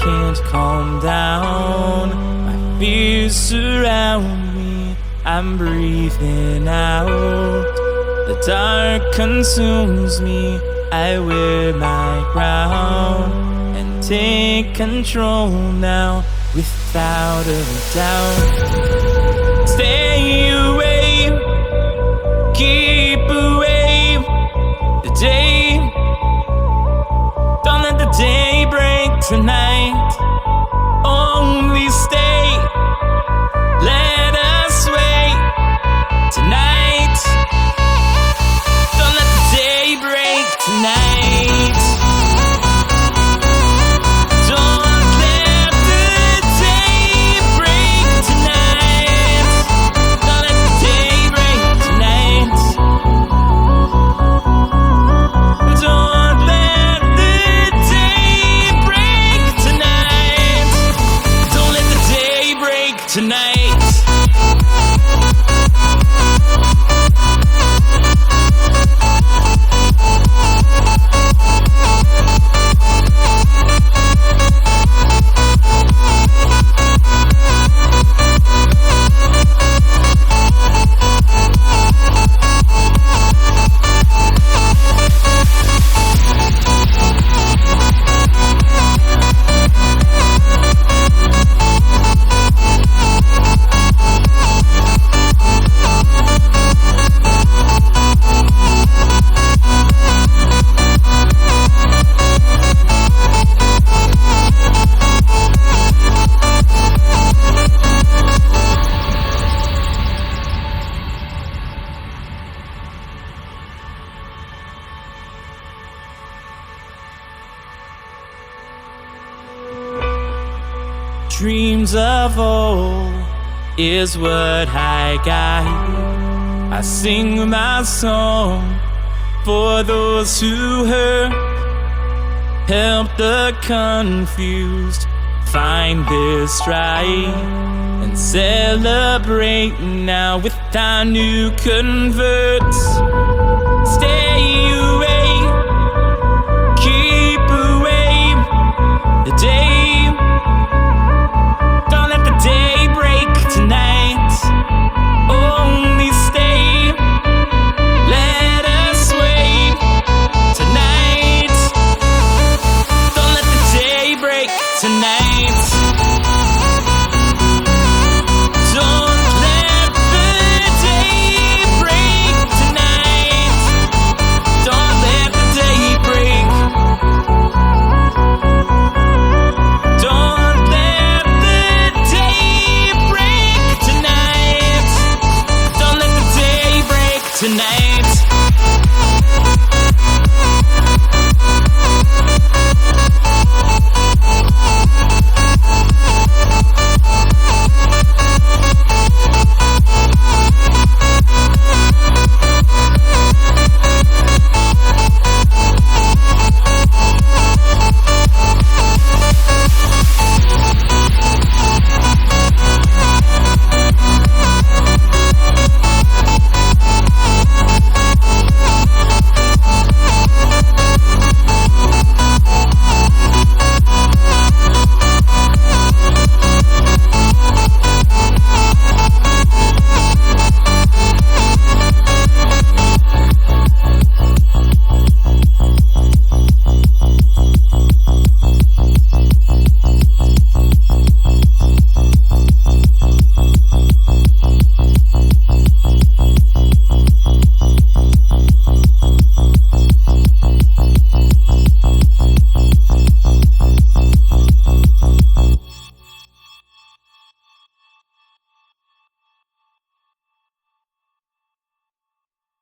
can't calm down. My fears surround me, I'm breathing out. The dark consumes me, I wear my crown and take control now, without a doubt. Stay away, keep away the day. Don't let the day break tonight. Only stay, let us wait tonight. Don't let the day break tonight. Don't let the day break tonight. Don't let the day break tonight. Don't let the day break tonight. Don't let the day break tonight. Dreams of old is what I got. I sing my song for those who hurt. Help the confused find their stride and celebrate now with our new converts. Stay away, keep away the day.